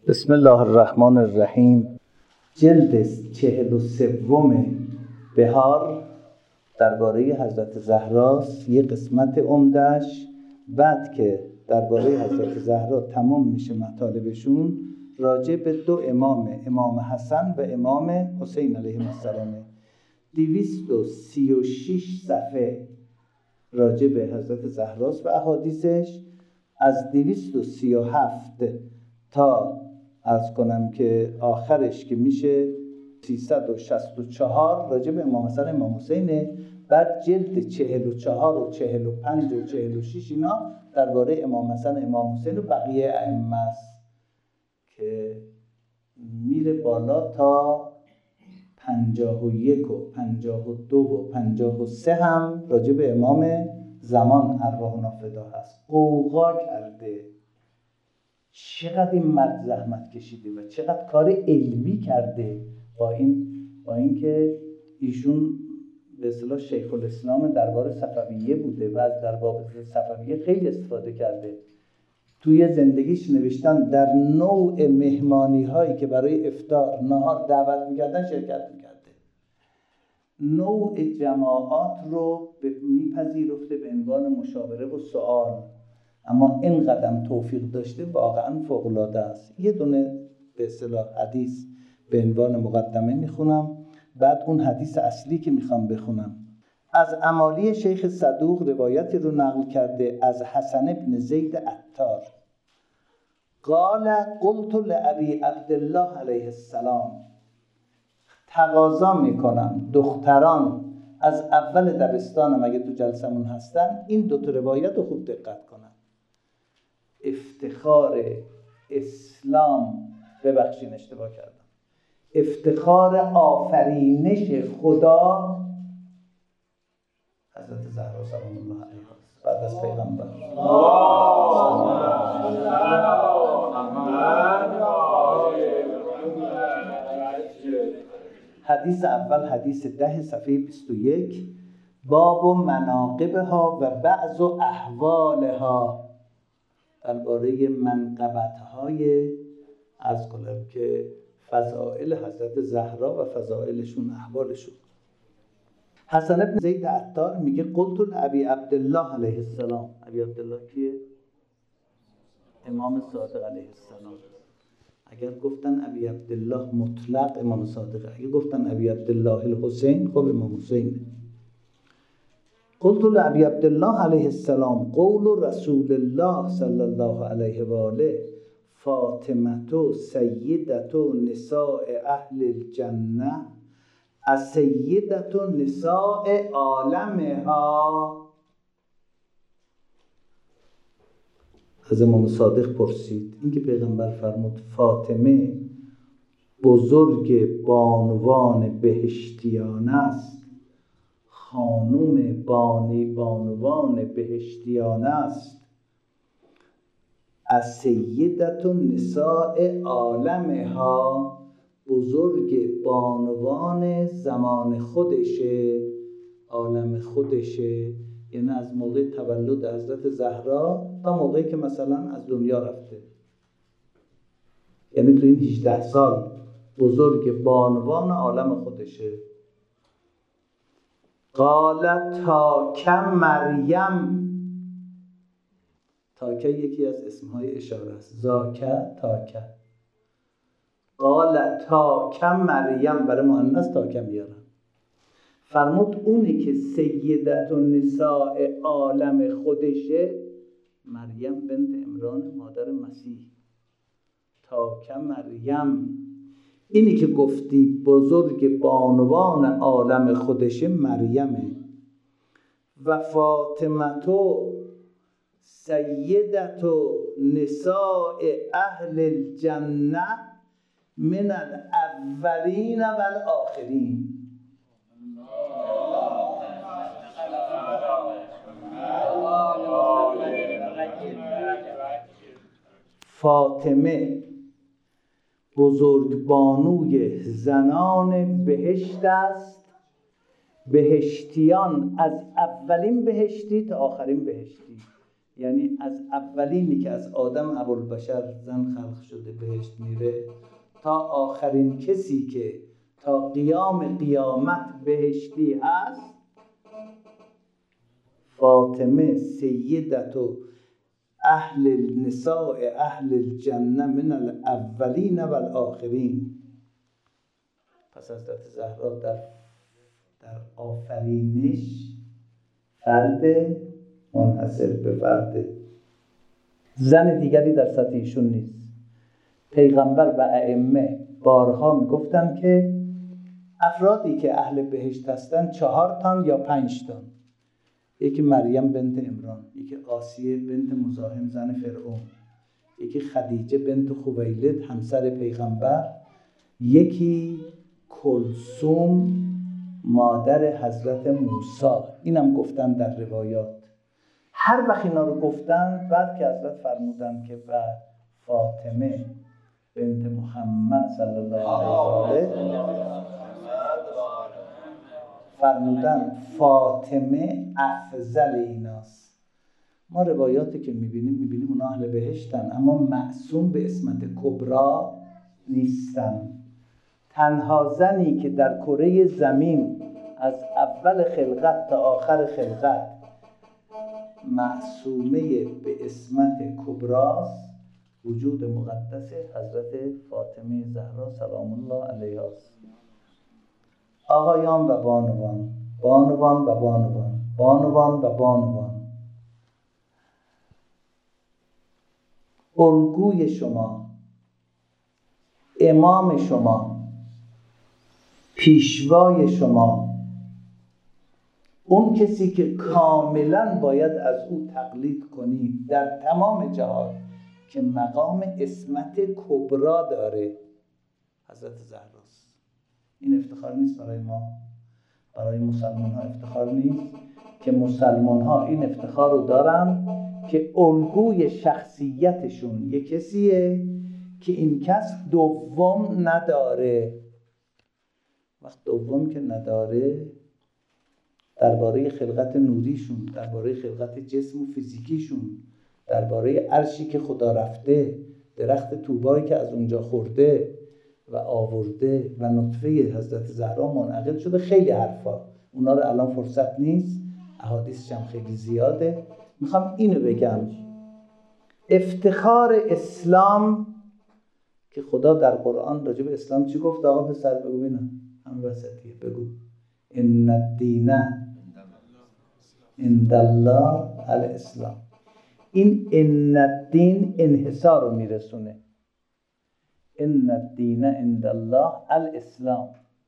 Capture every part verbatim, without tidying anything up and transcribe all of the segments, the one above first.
بسم الله الرحمن الرحیم. جلد چهل و سوم بهار درباره حضرت زهراست. یه قسمت عمده‌اش بعد که درباره حضرت زهرا تمام میشه مطالبشون، راجع به دو امام، امام حسن و امام حسین علیهم السلام. دویست و سی و شش صفحه راجع به حضرت زهراست و احادیثش. از دویست و سی و هفت تا عرض کنم که آخرش که میشه سیصد و شصت و چهار راجع به امام حسن امام حسینه. بعد جلد چهل و چهار و چهل و پنج و چهل و شش اینا درباره امام حسن امام حسین و بقیه ائمه است که میره بالا تا پنجاه و یک و پنجاه و دو و پنجاه و سه هم راجع به امام زمان ارواحنا فدا هست. قوقا کرده چقدر این مرد زحمت کشیده و چقدر کار علمی کرده. با این با اینکه ایشون به اصطلاح شیخ الاسلام دربار صفویه بوده و از دربار صفویه خیلی استفاده کرده. توی زندگیش نوشتن در نوع مهمانی هایی که برای افطار نهار دعوت میکردن شرکت میکرده، نوع جماعات رو میپذیرفته به عنوان مشاوره و سوال. اما این قدم توفیق داشته واقعا فوق‌العاده است. یه دونه به اصطلاح حدیث به عنوان مقدمه میخونم، بعد اون حدیث اصلی که میخوام بخونم. از امالی شیخ صدوق روایتی رو نقل کرده از حسن ابن زید عطار قال قلت لابی عبدالله علیه السلام، تقاضا میکنم دختران از اول دبستانم اگه تو جلسمون هستن این دو تا روایت رو خوب دقت کنن. افتخار اسلام، ببخشین اشتباه کردم، افتخار آفرینش خدا حضرت زهرا سلام الله علیها بعد از پیغمبر. حدیث اول حدیث ده صفحه بیست و یک، باب مناقبها و بعض احوالها، درباره منقبت‌های از کنم که فضائل حضرت زهرا و فضائلشون احوالشون. حسن ابن زید عطار میگه قلت لابی عبدالله علیه السلام. ابی عبدالله کیه؟ امام صادق علیه السلام. اگر گفتن ابی عبدالله مطلق امام صادق، اگر گفتن ابی عبدالله الحسین خب امام حسین. قلت لابی عبدالله علیه السلام قول رسول الله صلی الله علیه و آله فاطمه سیدة نساء اهل الجنه از سیدة نساء عالمها. از امام صادق پرسید، اینکه پیغمبر فرمود فاطمه بزرگ بانوان بهشتیان است، خانوم بانی بانوان بهشتیان است، از سیدة نساء عالمها، بزرگ بانوان زمان خودشه، عالم خودشه. یعنی از موقع تولد حضرت زهرا تا موقعی که مثلا از دنیا رفته، یعنی تو این هجده سال بزرگ بانوان عالم خودشه. قالت تاک مریم، تاک یکی از اسمهای اشاره است، زاکه تاک. قال تاک مریم برای مؤنث تاک میارن. فرمود اونی که سیدة النساء عالم خودشه مریم بنت عمران مادر مسیح. تاک مریم، اینی که گفتی بزرگ بانوان عالم خودشه مریمه. و فاطمه سیدة نساء اهل الجنه من الاولین و الاخرین. فاطمه بزرگبانوی زنان بهشت است، بهشتیان از اولین بهشتی تا آخرین بهشتی. یعنی از اولینی که از آدم ابوالبشر زن خلق شده بهشت میره تا آخرین کسی که تا قیام قیامت بهشتی هست، فاطمه سیدت اهل النساء اهل الجنه من الاولین و الاخرین. پس حضرت زهرا در در آفرینش فرد منحصر به فرد، زن دیگری در سطح ایشون نیست. پیغمبر و ائمه بارها میگفتن که افرادی که اهل بهشت هستن چهار تان یا پنج تان. یکی مریم بنت عمران، یکی آسیه بنت مزاحم زن فرعون، یکی خدیجه بنت خویلد همسر پیغمبر، یکی کلثوم مادر حضرت موسی. اینم گفتن در روایات. هر وقت اینا رو گفتن، بعد که حضرت فرمودن که و فاطمه بنت محمد صلی الله علیه و آله، فرمودن فاطمه افضل ایناست. ما روایاتی که میبینیم میبینیم اونا اهل بهشتن، اما معصوم به اسمت کبرا نیستن. تنها زنی که در کره زمین از اول خلقت تا آخر خلقت معصومه به اسمت کبراست، وجود مقدس حضرت فاطمه زهرا سلام الله علیها است. آقایان و بانوان، بانوان و بانوان، بانوان و بانوان، الگوی شما، امام شما، پیشوای شما، اون کسی که کاملا باید از او تقلید کنید در تمام جهات که مقام اسمت کبرا داره، حضرت زهراست. این افتخار نیست برای ما؟ برای مسلمان ها افتخار نیست که مسلمان ها این افتخار رو دارن که الگوی شخصیتشون یک کسیه که این کس دوم نداره. وقت دوم که نداره، درباره خلقت نوریشون، درباره خلقت جسم و فیزیکیشون، درباره عرشی که خدا رفته، درخت طوبایی که از اونجا خورده و آورده و نطفه حضرت زهرا منعقد شده، خیلی حرفا، اونا رو الان فرصت نیست، احادیثش هم خیلی زیاده. میخوام اینو بگم، افتخار اسلام که خدا در قرآن راجع به اسلام چی گفت؟ آقا پسر بگو بینم، همه وسطیه، بگو ان الدین عند الله الاسلام. این ان الدین انحصار رو میرسونه. ان الدین عند الله الاسلام.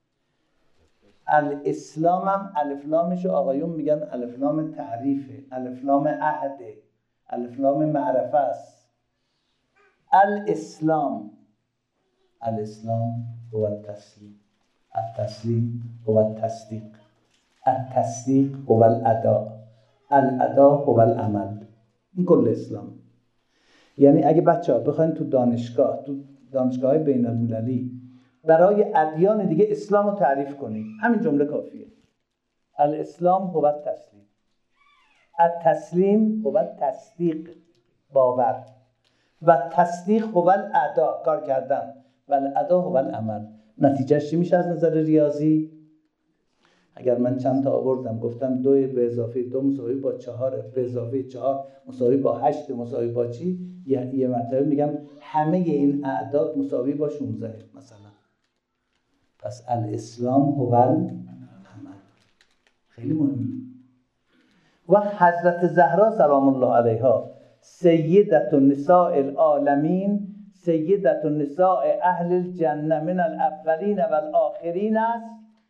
الاسلام هم الف لامش آقایون میگن الف لام تعریفه، الف لام عهده، الف لام معرفه است. الاسلام، الاسلام هو التسلیم، التسلیم هو التصدیق، التصدیق هو الاداء، الاداء هو العمل. این کل اسلام. یعنی اگه بچه ها بخواین تو دانشگاه، تو دانشگاه های بین المللی برای ادیان دیگه اسلام رو تعریف کنید، همین جمله کافیه. الاسلام هو التسلیم، التسلیم هو التصدیق، باور، و تصدیق هو الاداء، کار کردن، و الاداء هو العمل. نتیجهش چی میشه از نظر ریاضی؟ اگر من چند تا آوردم گفتم دو به اضافه دو مساوی با چهار، به اضافه چهار مساوی با هشت، مساوی با چی؟ یه, یه مرتبه میگم همه این اعداد مساوی با شانزده مثلا. پس الاسلام هو العمل. خیلی مهمه. و حضرت زهرا سلام الله علیها سیدت النساء العالمین، سیدت النساء اهل الجنه من الاولین و الاخرین است.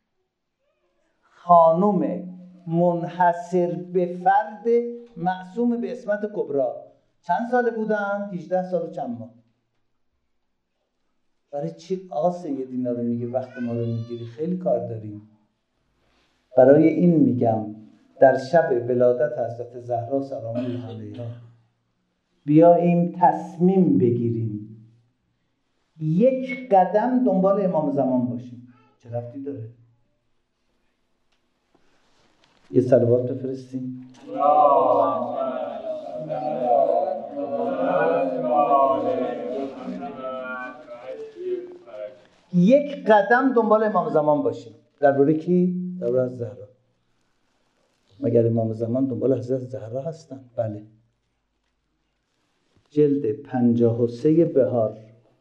خانم منحصر به فرد، معصوم به اسمت کبرا. چند ساله بودن؟ هجده سال و چند ماه. برای چی آقا سید اینا رو میگه وقت ما رو میگیری؟ خیلی کار داریم. برای این میگم در شب ولادت حضرت زهرا سلام الله علیها بیاییم تصمیم بگیریم یک قدم دنبال امام زمان باشیم. چه ربطی داره؟ یه صلوات بفرستیم. یک قدم دنبال امام زمان باشیم. درباره کی؟ درباره زهرا. مگر امام زمان دنبال حضرت زهرا هستن؟ بله. جلد پنجاه و سه بهار،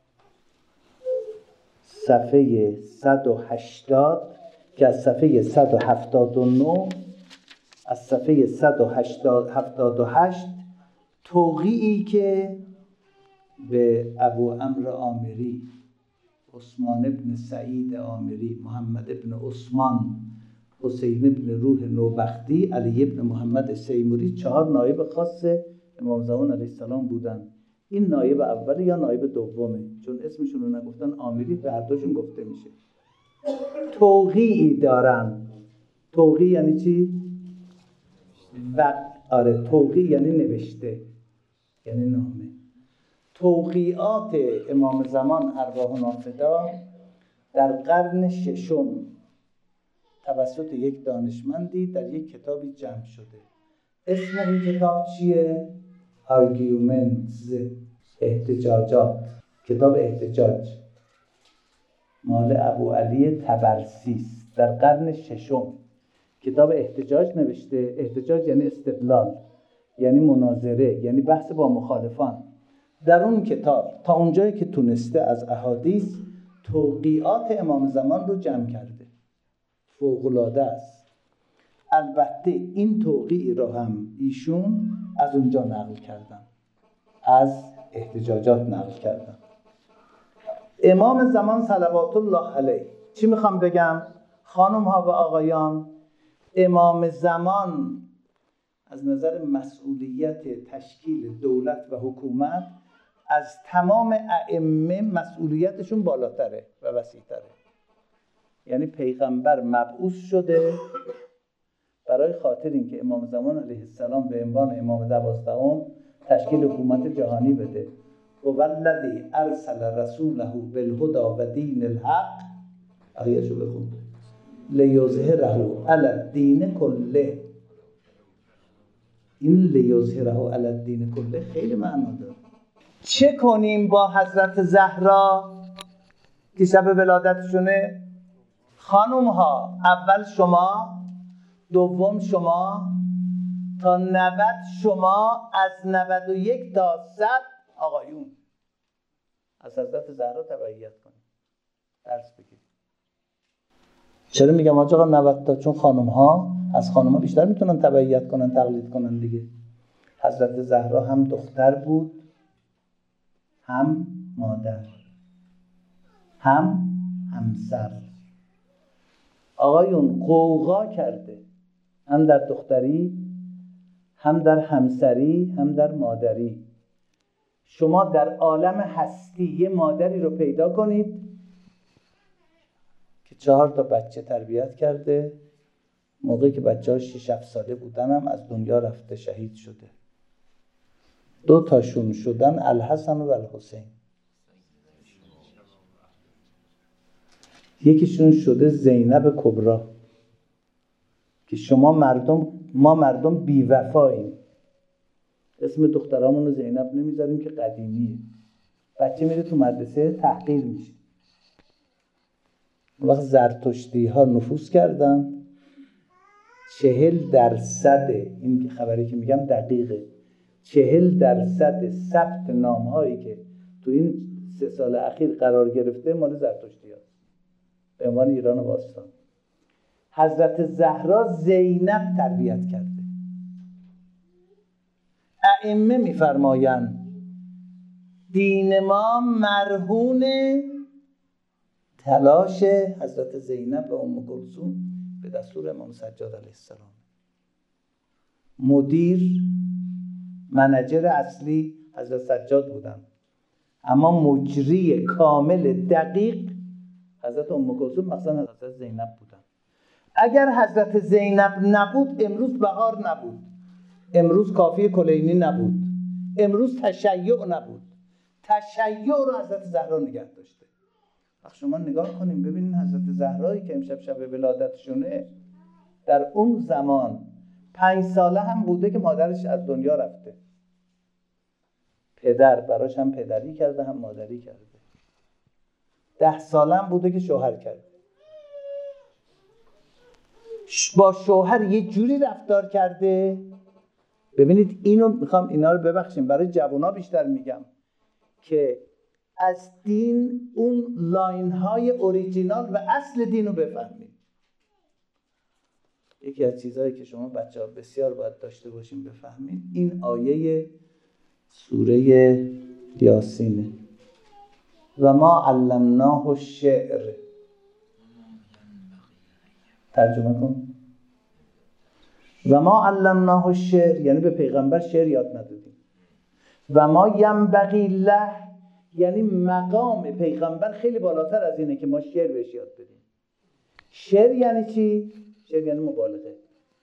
صفحه صد و هشتاد که از صفحه صد و هفتاد و نه از صفحه صد و هفتاد و هشت توقیعی که به ابو عمرو عامری، عثمان ابن سعید عامری، محمد ابن عثمان، حسین ابن روح نوبختی، علی ابن محمد سیموری، چهار نایب خاص امام زمان علیه السلام بودن. این نایب اول یا نایب دومه، چون اسمشون رو نگفتن عامری، به هر دوشون گفته میشه. توقیعی دارن. توقیع یعنی چی؟ و آره، توقیع یعنی نوشته، یعنی نامه. توقیعات امام زمان ارواح نافدا در قرن ششم توسط یک دانشمندی در یک کتابی جمع شده. اسم این کتاب چیه؟ Arguments، احتجاجات، کتاب احتجاج، مال ابو علی طبرسی در قرن ششم. کتاب احتجاج نوشته. احتجاج یعنی استدلال، یعنی مناظره، یعنی بحث با مخالفان. در اون کتاب تا اونجایی که تونسته از احادیث توقیعات امام زمان رو جمع کرده. فوق‌العاده است. البته این توقیع رو هم ایشون از اونجا نقل کردن، از احتجاجات نقل کردن. امام زمان صلوات الله علیه، چی میخوام بگم؟ خانم ها و آقایان، امام زمان از نظر مسئولیت تشکیل دولت و حکومت از تمام ائمه مسئولیتشون بالاتره و وسیع‌تره. یعنی پیغمبر مبعوث شده برای خاطر اینکه امام زمان علیه السلام به عنوان امام دوازدهم تشکیل حکومت جهانی بده. و والذی ارسل رسوله بالهدى و دین الحق، آیه‌شو بخون، لیظهره علی الدین کله. این لیظهره علی الدین کله خیلی معنا داره. چه کنیم با حضرت زهرا که شب ولادتشونه؟ خانوم ها، اول شما، دوم شما، تا نود شما، از نود و یک تا صد آقایون از حضرت زهرا تبعیت کنید، درس بگیرید. چرا میگم آقا نود تا؟ چون خانم ها از خانم ها بیشتر میتونن تبعیت کنن، تقلید کنن دیگه. حضرت زهرا هم دختر بود، هم مادر، هم همسر. آقایون قوقا کرده، هم در دختری، هم در همسری، هم در مادری. شما در عالم هستی یه مادری رو پیدا کنید که چهار تا بچه تربیت کرده، موقعی که بچه ها شش هفت ساله بودن هم از دنیا رفته، شهید شده. دو تاشون شدن الحسن و الحسین. یکیشون شده زینب کبری که شما مردم، ما مردم بی‌وفاییم، اسم دخترامون رو زینب نمیذاریم که قدیمیه. بچه میره تو مدرسه تحقیر میشه. وقت زرتشتی ها نفوذ کردن، چهل درصد، این خبری که میگم دقیقه، چهل درصد ثبت نام هایی که تو این سه سال اخیر قرار گرفته مال زرتشتی ها به عنوان ایران باستان. حضرت زهرا زینب تربیت کرده. ائمه میفرمایند دین ما مرهون تلاش حضرت زینب و ام کلثوم به دستور امام سجاد علیه السلام. مدیر، منیجر اصلی حضرت سجاد بودن، اما مجری کامل دقیق حضرت ام کلثوم مثلا حضرت زینب بودن. اگر حضرت زینب نبود امروز بهار نبود، امروز کافی کلینی نبود، امروز تشیع نبود. تشیع رو حضرت زهرا نگه داشته. وقت شما نگاه کنیم ببینید حضرت زهرایی که امشب شب ولادتشونه در اون زمان پنج ساله هم بوده که مادرش از دنیا رفته. پدر براش هم پدری کرده هم مادری کرده. ده سالم بوده که شوهر کرده. با شوهر یه جوری رفتار کرده. ببینید اینو میخوام اینا رو ببخشیم برای جوونا بیشتر میگم که از دین اون لاین های اوریجینال و اصل دین رو بفهمید. یکی از چیزهایی که شما بچه ها بسیار باید داشته باشیم بفهمید این آیه سوره یاسینه. و ما علمناه الشعر. ترجمه کن. و ما علمناه الشعر یعنی به پیغمبر شعر یاد ندادیم. و ما ینبغی له یعنی مقام پیغمبر خیلی بالاتر از اینه که ما شعر بهش یاد بدیم. شعر یعنی چی؟ شعر یعنی مبالغه.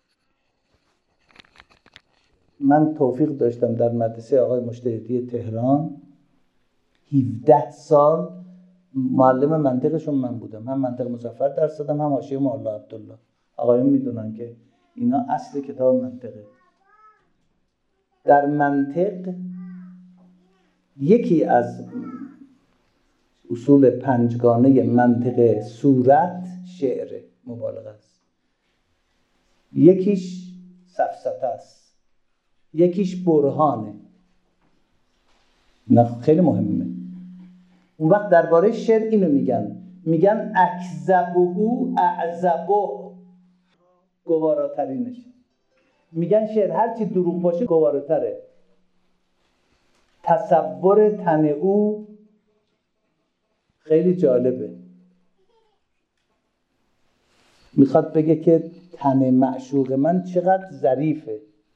من توفیق داشتم در مدرسه آقای مجتهدی تهران هفده سال معلم منطقشون من بودم. هم منطق مظفر درس دادم هم حاشیه مولا عبدالله. آقایون میدونن که اینا اصل کتاب منطقه. در منطق یکی از اصول پنجگانه منطق صورت شعر مبالغه است. یکیش سفسطه است، یکیش برهانه. نه خیلی مهمه. اون وقت درباره شعر اینو میگن میگن اکذبه اعذبه، گواراترینش. میگن شعر هرچی دروغ باشه گواراتره. تصور تن او خیلی جالبه. میخواد بگه که تن معشوق من چقدر ظریفه.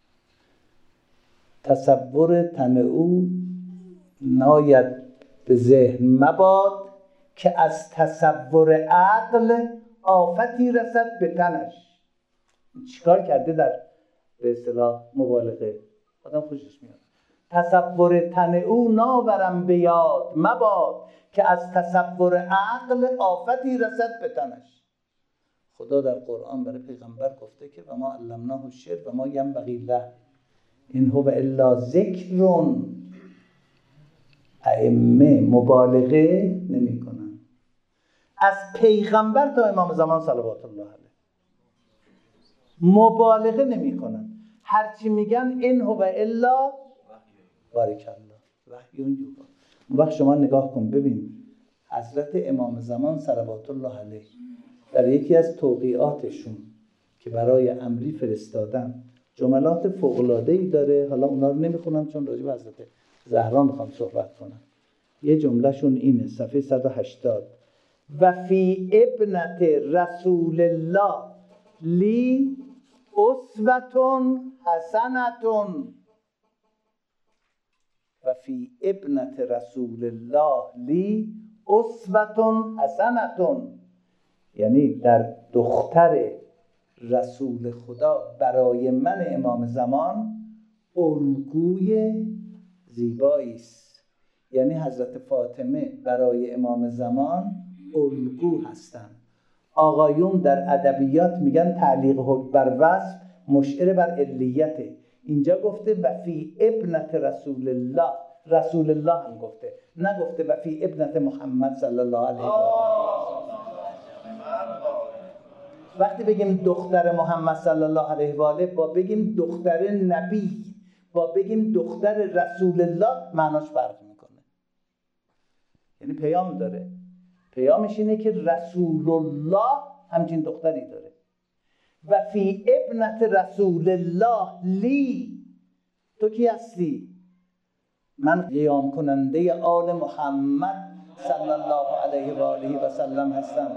تصور تن او ناید به ذهن مباد که از تصور عقل آفتی رسد به تنش. چیکار کرده در به اصطلاح مبالغه؟ آدم خوشش میاد. تصور تن او ناورم به یاد مباد که از تصور عقل آفتی رسد به تنش. خدا در قرآن برای پیغمبر گفته که و ما علمناه الشعر و ما ینبغی له این هو الا ذکر. ائمه مبالغه نمی کنن. از پیغمبر تا امام زمان صلوات الله علیه مبالغه نمی کنن. هرچی میگن این هو الا بارک الله وحی یوحی. اون وقت شما نگاه کن ببین حضرت امام زمان صلوات الله علیه در یکی از توقیعاتشون که برای امری فرستادن جملات فوق‌العاده‌ای داره. حالا اونا رو نمیخونم چون راجع به حضرت زهرا میخوام صحبت کنم. یه جملهشون اینه صفحه صد و هشتاد و فی ابنت رسول الله لی اسوة حسنة. و فی ابنت رسول الله لی اسوة حسنة یعنی در دختر رسول خدا برای من امام زمان الگوی زیبایی است. یعنی حضرت فاطمه برای امام زمان الگو هستن. آقایون در ادبیات میگن تعلیق حکم بر وصف مشعر بر علیته. اینجا گفته و فی ابنت رسول الله. رسول الله هم گفته، نگفته و فی ابنت محمد صلی الله علیه و آله. وقتی بگیم دختر محمد صلی الله علیه و آله با بگیم دختر نبی با بگیم دختر رسول الله معناش فرق میکنه. یعنی پیام داره. پیامش اینه که رسول الله همچین دختری داره. و فی ابنت رسول الله لی. تو کی هستی؟ من قیام کننده آل محمد صلی الله علیه و آله و سلم هستم.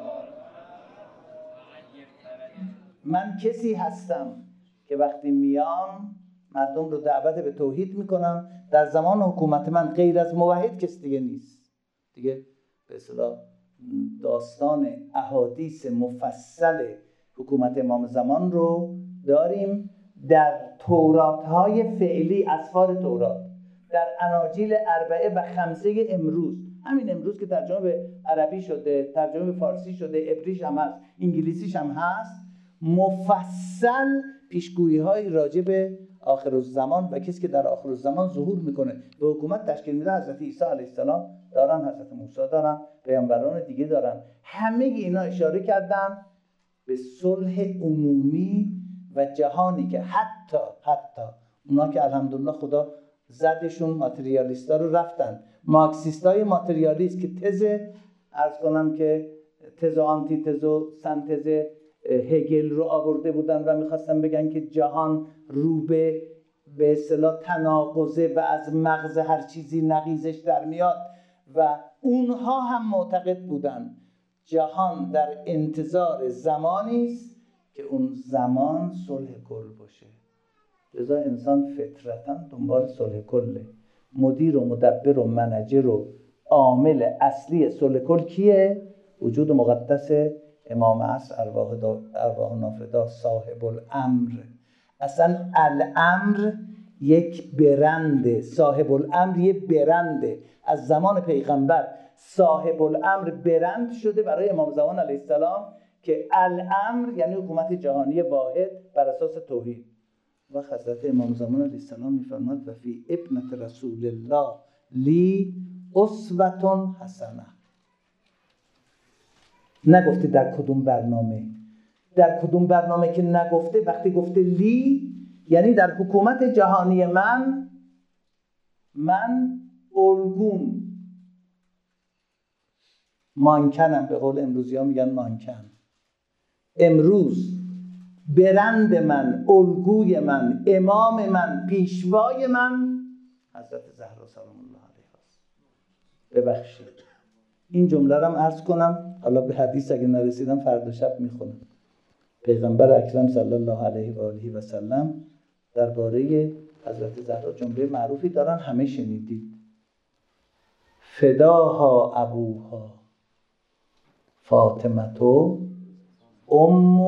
من کسی هستم که وقتی میام مردم رو دعوت به توحید میکنم. در زمان حکومت من غیر از موحد کسی دیگه نیست. دیگه به اصطلاح داستان احادیث مفصل حکومت امام زمان رو داریم در تورات های فعلی، اسفار تورات، در اناجیل اربعه و خمسه امروز. همین امروز که ترجمه به عربی شده، ترجمه به فارسی شده، عبریش هم هست، انگلیسیش هم هست، مفصل پیشگویی های راجع به آخر الزمان و کسی که در آخر الزمان ظهور میکنه به حکومت تشکیل میده حضرت عیسی علیه السلام دارن، حضرت موسی دارن، پیامبران دیگه دارن. همه اینا اشاره کردن به صلح عمومی و جهانی که حتی حتی اونا که الحمدلله خدا زدشون ماتریالیستا رو رفتن، مارکسیستای ماتریالیست که تز عرض کنم که تز و آنتی تز و سنتز هگل رو آورده بودن و میخواستن بگن که جهان رو به به اصطلاح تناقضه و از مغز هر چیزی نقیضش در میاد و اونها هم معتقد بودن جهان در انتظار زمانی است که اون زمان صلح کل باشه. لذا انسان فطرتاً دنبال صلح کله. مدیر و مدبر و منجر و عامل اصلی صلح کل کیه؟ وجود مقدس امام عصر ارواح, ارواح نافدا صاحب الامر. اصلا الامر یک برنده، صاحب الامر یک برنده. از زمان پیغمبر صاحب الامر برند شده برای امام زمان علیه السلام که الامر یعنی حکومت جهانی واحد بر اساس توحید. و حضرت امام زمان علیه السلام میفرماد و فی ابنت رسول الله لی اسوة حسنه. نگفته در کدوم برنامه، در کدوم برنامه که نگفته، وقتی گفته لی یعنی در حکومت جهانی من من الگون مانکنم. به قول امروزی ها میگن مانکن. امروز برند من، الگوی من، امام من، پیشوای من حضرت زهرا سلام الله علیها است. ببخشید این جمله رو هم عرض کنم، حالا به حدیث اگه نرسیدم فردا شب میخونم. پیغمبر اکرم صلی الله علیه و آله و سلم درباره حضرت زهرا جمله معروفی دارن، همه شنیدید. فداها ابوها فاطمتو ام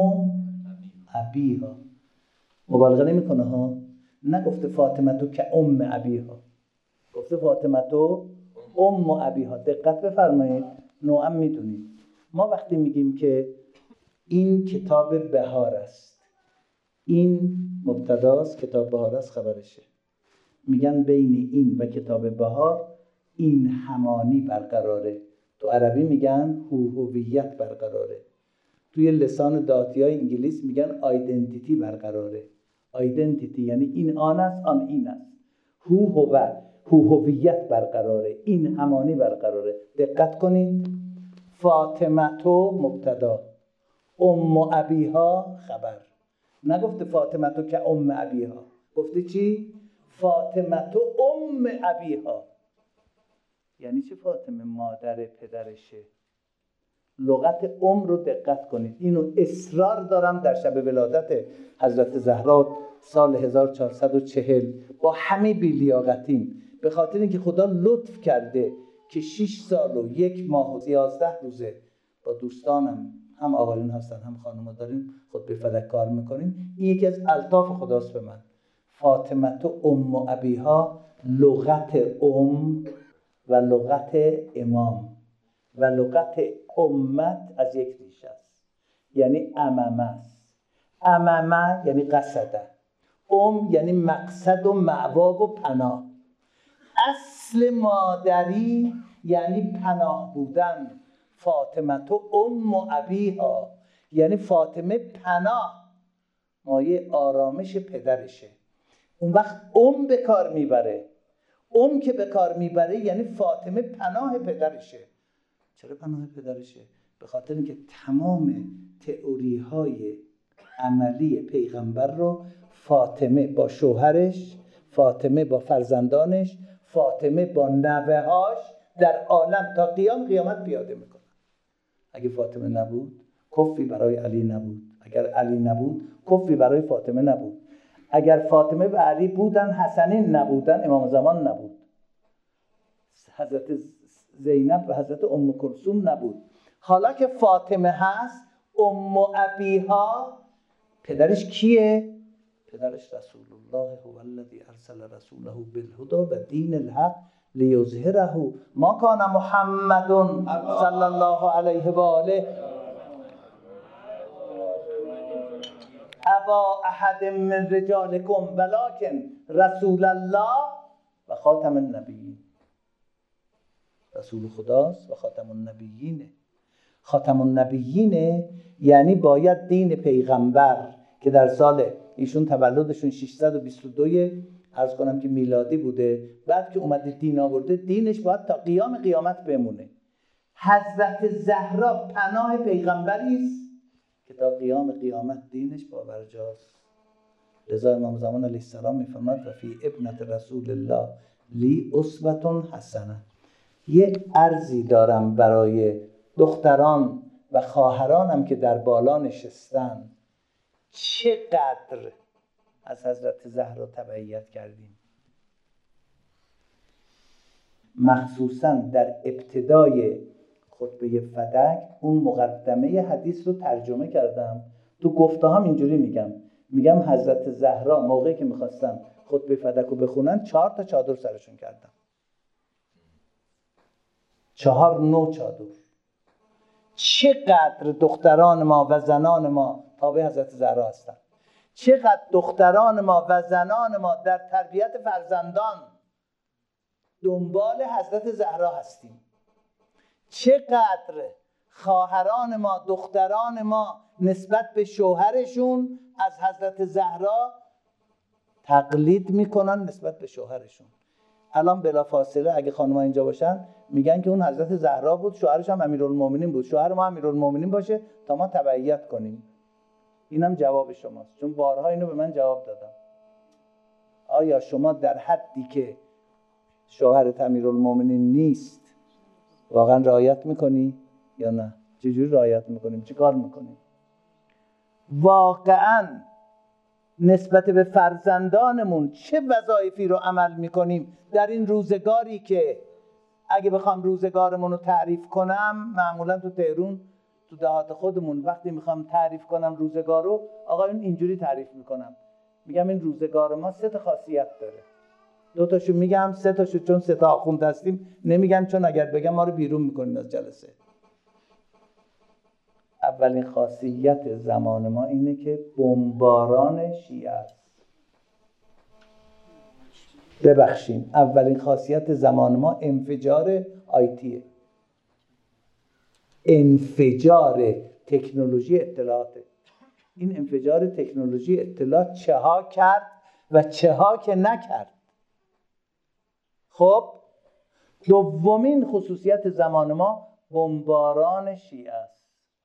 ابیها. مبالغه نمیکنه ها، نگفته فاطمتو که ام ابیها، گفته فاطمتو ام ابیها. دقت بفرمایید. نوعا میدونید ما وقتی میگیم که این کتاب بهار است، این مبتداست، کتاب بهار است خبرشه، میگن بین این و کتاب بهار این همانی برقراره. تو عربی میگن هویت برقراره. توی لسان داتی های انگلیس میگن آیدنتیتی برقراره. آیدنتیتی یعنی این آن است، آن این است. هو هو هویت برقراره، این همانی برقراره. دقت کنید. فاطمتو مبتدا، ام ابیها خبر. نگفته فاطمتو که ام ابیها، گفته چی؟ فاطمتو ام ابیها. یعنی چه؟ فاطمه مادر پدرشه. لغت ام رو دقت کنید. اینو اصرار دارم در شب ولادت حضرت زهرا سال هزار و چهارصد و چهل با همه بی‌لیاقتیم، به خاطر اینکه خدا لطف کرده که شش سال و یک ماه و یازده روزه با دوستانم، هم آقایون هستن هم خانوما داریم خود به فلک کار میکنیم. این یکی از الطاف خداست به من. فاطمه ام ابیها لغت ام و لغت امام و لغت امت از یک ریشه است. یعنی امامه است. امامه یعنی قصده، ام یعنی مقصد و مأوا و پناه. اصل مادری یعنی پناه بودن. فاطمه تو ام ابیها یعنی فاطمه پناه، مایه آرامش پدرشه. اون وقت ام به کار میبره. ام که به کار میبره یعنی فاطمه پناه پدرشه. چرا پناه پدرشه؟ به خاطر اینکه تمام تئوری های عملی پیغمبر رو فاطمه با شوهرش، فاطمه با فرزندانش، فاطمه با نوه‌هاش در عالم تا قیام قیامت پیاده میکنن. اگه فاطمه نبود کفی برای علی نبود، اگر علی نبود کفی برای فاطمه نبود، اگر فاطمه و علی بودن حسنین نبودن امام زمان نبود، حضرت زینب و حضرت ام کلثوم نبود. حالا که فاطمه هست، ام ابیها پدرش کیه؟ پدرش رسول الله هو الذی ارسل رسوله بالهدى و دین الحق لیظهره ما کان محمد صلی الله علیه و آله ابا احد من رجالکم ولکن رسول الله و خاتم النبیین. رسول خداست و خاتم النبیینه. خاتم النبیینه یعنی باید دین پیغمبر که در سال ایشون تولدشون ششصد و بیست و دو عرض کنم که میلادی بوده، بعد که اومده دین آورده، دینش باید تا قیام قیامت بمونه. حضرت زهرا پناه پیغمبری است که تا قیام قیامت دینش باورجاست. لذا امام زمان علیه السلام میفرماد و فی ابنت رسول الله لی اسوة حسنه. یه عرضی دارم برای دختران و خواهرانم که در بالا نشستن، چقدر از حضرت زهرا تبعیت کردیم. مخصوصا در ابتدای خطبه فدک اون مقدمه حدیث رو ترجمه کردم. تو گفته هم اینجوری میگم میگم حضرت زهرا موقعی که میخواستن خطبه فدک رو بخونن چهار تا چادر سرشون کردم، چهار نوع چادر. چقدر دختران ما و زنان ما تابع حضرت زهرا هستن، چقدر دختران ما و زنان ما در تربیت فرزندان دنبال حضرت زهرا هستیم، چقدر خواهران ما دختران ما نسبت به شوهرشون از حضرت زهرا تقلید میکنن نسبت به شوهرشون. الان بلافاصله اگه خانم‌ها اینجا باشن میگن که اون حضرت زهرا بود، شوهرش هم امیرالمومنین بود، شوهر ما امیرالمومنین باشه تا ما تبعیت کنیم. اینم جواب شماست، چون بارها اینو به من جواب دادم. آیا شما در حدی که شوهرت امیرالمومنین نیست واقعا رعایت میکنی یا نه؟ چجوری رعایت میکنیم؟ چی کار میکنیم؟ واقعا نسبت به فرزندانمون چه وظایفی رو عمل میکنیم در این روزگاری که اگه بخوام روزگارمون رو تعریف کنم، معمولا تو تهران تو دهات خودمون وقتی میخوام تعریف کنم روزگار رو، آقایون اینجوری تعریف میکنم، میگم این روزگار ما سه تا خاصیت داره. دو تاشو میگم، سه تاشو چون سه تا آخوند هستیم نمیگم، چون اگر بگم ما رو بیرون میکنیم از جلسه. اولین خاصیت زمان ما اینه که بمباران شیعه است. ببخشیم، اولین خاصیت زمان ما انفجار آیتیه، انفجار تکنولوژی اطلاعاته. این انفجار تکنولوژی اطلاعات چه ها کرد و چه ها که نکرد. خب دومین خصوصیت زمان ما بمباران شیعه است،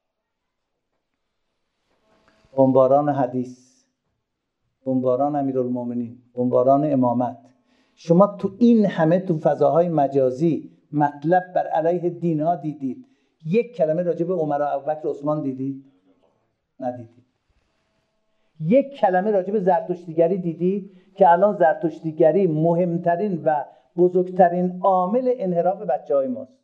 بمباران حدیث، بمباران امیرالمومنین، بمباران امامت. شما تو این همه تو فضاهای مجازی مطلب بر علیه دین ها دیدید، یک کلمه راجع به عمر و ابوبکر و عثمان دیدید؟ ندیدید. یک کلمه راجع به زرتشتیگری دیدید که الان زرتشتیگری مهمترین و بزرگترین عامل انحراف بچه‌های ماست؟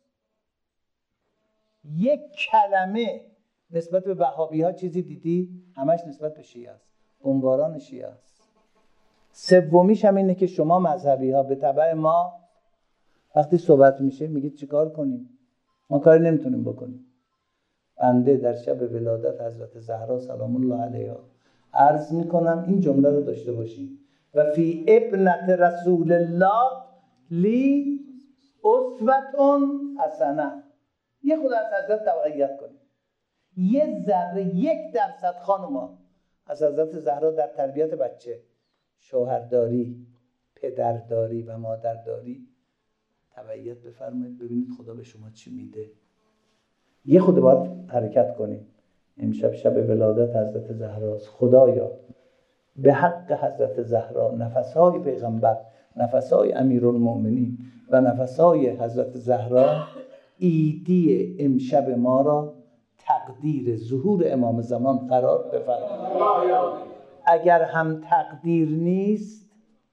یک کلمه نسبت به وهابی ها چیزی دیدید؟ همش نسبت به شیعه است، بمباران شیعه است. سومیش هم اینه که شما مذهبی ها به تبع ما وقتی صحبت میشه میگید چیکار کنیم؟ ما کاری نمیتونیم بکنیم. بنده در شب ولادت حضرت زهرا سلام الله علیها عرض میکنم این جمله رو داشته باشیم و فی ابنت رسول الله لی اسوة حسنه. یه خود از حضرت تبعیت کنیم. یه ذره، یک درصد خانوما از حضرت زهرا در تربیت بچه، شوهرداری، پدرداری و مادرداری تبعیت بفرمایید، ببینید خدا به شما چی میده. یه خود باید حرکت کنیم. امشب شب ولادت حضرت زهراست. خدایا به حق حضرت زهرا نفسهای پیغمبر، نفسهای امیرالمومنین و نفسهای حضرت زهرا ایدی امشب ما را تقدیر ظهور امام زمان قرار بفرمایید. اگر هم تقدیر نیست،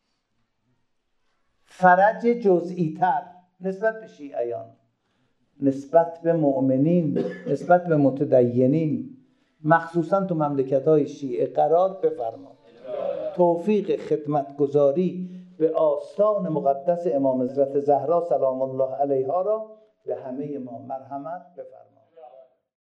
فرج جزئی تر نسبت به شیعیان، نسبت به مؤمنین، نسبت به متدینین، مخصوصا تو مملکت‌های شیعه قرار بفرما. توفیق خدمتگزاری به آستان مقدس امام حضرت زهرا سلام الله علیها را به همه ما مرحمت بفرما.